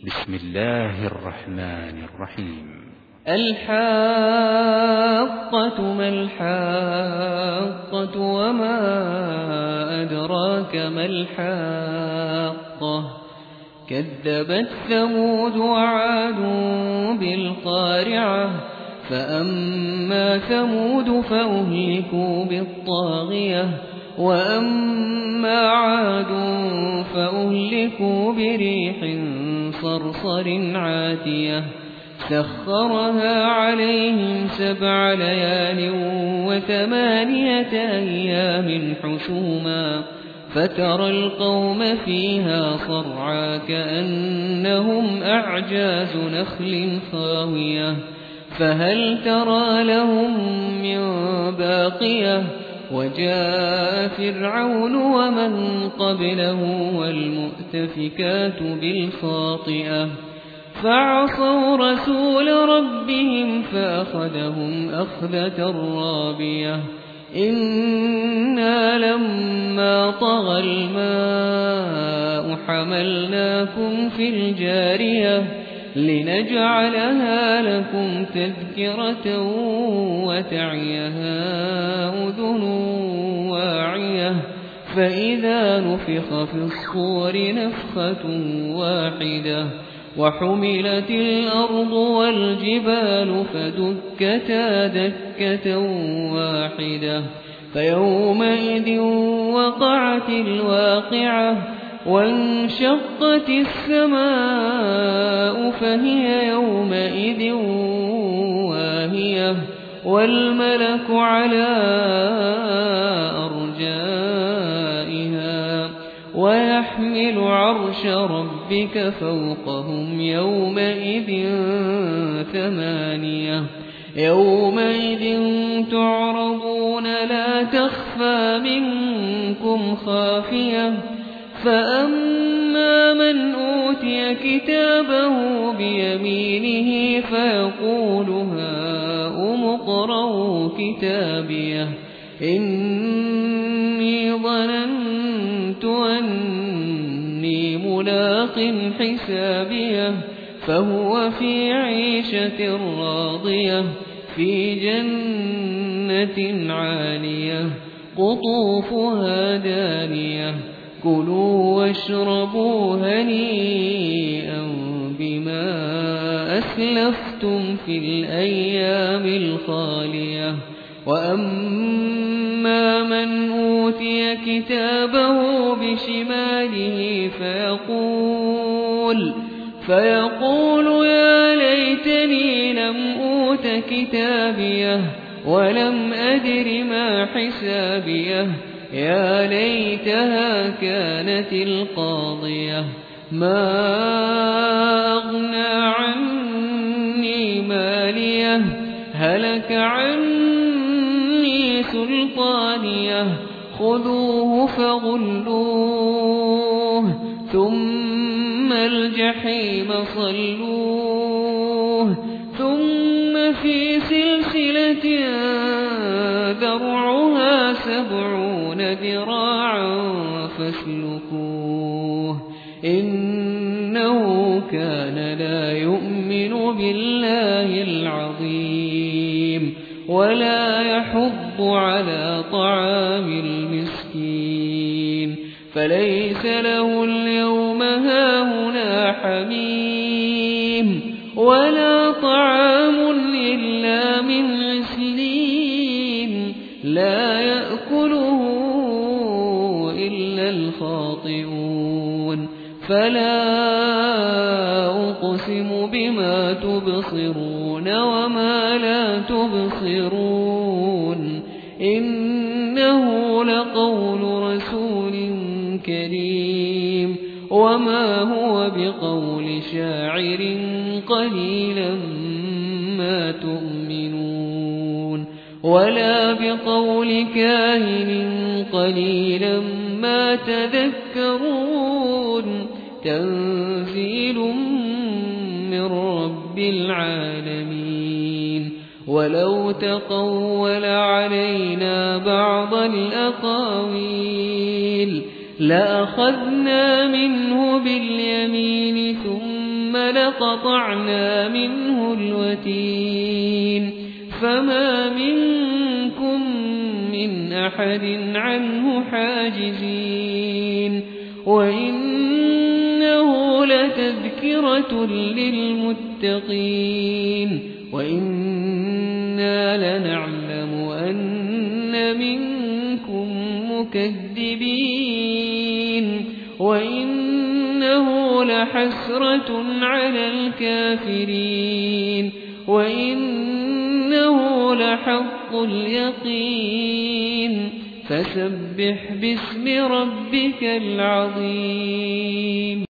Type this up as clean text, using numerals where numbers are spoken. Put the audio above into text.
بسم الله الرحمن الرحيم. الحاقة ما الحاقة وما أدراك ما الحاقة كذبت ثمود وعاد بالقارعة فأما ثمود فأهلكوا بالطاغية وأما عاد فأهلكوا بريح صرصر عاتية سخرها عليهم 7 ليال و8 أيام حسوما فترى القوم فيها صرعى كأنهم أعجاز نخل خاوية فهل ترى لهم من باقية وجاء فرعون ومن قبله والمؤتفكات بالخاطئة فعصوا رسول ربهم فأخذهم أخذة رابية إنا لما طغى الماء حملناكم في الجارية لنجعلها لكم تذكرة وتعيها أذن واعية فإذا نفخ في الصور نفخة واحدة وحملت الأرض والجبال فدكتا دكة واحدة فيومئذ وقعت الواقعة وانشقت السماء فهي يومئذ واهية والملك على أرجائها ويحمل عرش ربك فوقهم يومئذ 8 يومئذ تعرضون لا تخفى منكم خافية فأما من أوتي كتابه بيمينه فيقول هاؤم اقرءوا كتابيه إني ظننت أني ملاق حسابيه فهو في عيشة راضية في جنة عالية قطوفها دانية كلوا واشربوا هنيئا بما أسلفتم في الأيام الخالية وأما من أوتي كتابه بشماله فيقول يا ليتني لم أوت كتابيه ولم أدر ما حسابيه يا ليتها كانت القاضية ما أغنى عني ماليه هلك عني سلطانيه خذوه فغلوه ثم الجحيم صلوه ثم في سلسلة ذرعها 70 ذراعا فاسلكوه إنه كان لا يؤمن بالله العظيم ولا يحض على طعام المسكين فليس له اليوم هاهنا حميم ولا طعام إلا من غسلين لا يأكله إلا الخاطئون فلا أقسم بما تبصرون وما لا تبصرون إنه لقول رسول كريم وما هو بقول شاعر قليلا ما تؤمنون ولا بقول كاهن قليلا ما تذكرون تنزيل من رب العالمين ولو تقول علينا بعض الأقاويل لأخذنا منه باليمين ثم ثم لقطعنا منه الوتين فما منكم من أحد عنه حاجزين وإنه لتذكرة للمتقين وإنا لنعلم أن منكم مكذبين وإنه لحسرة على الكافرين وإنه لحق اليقين فسبح باسم ربك العظيم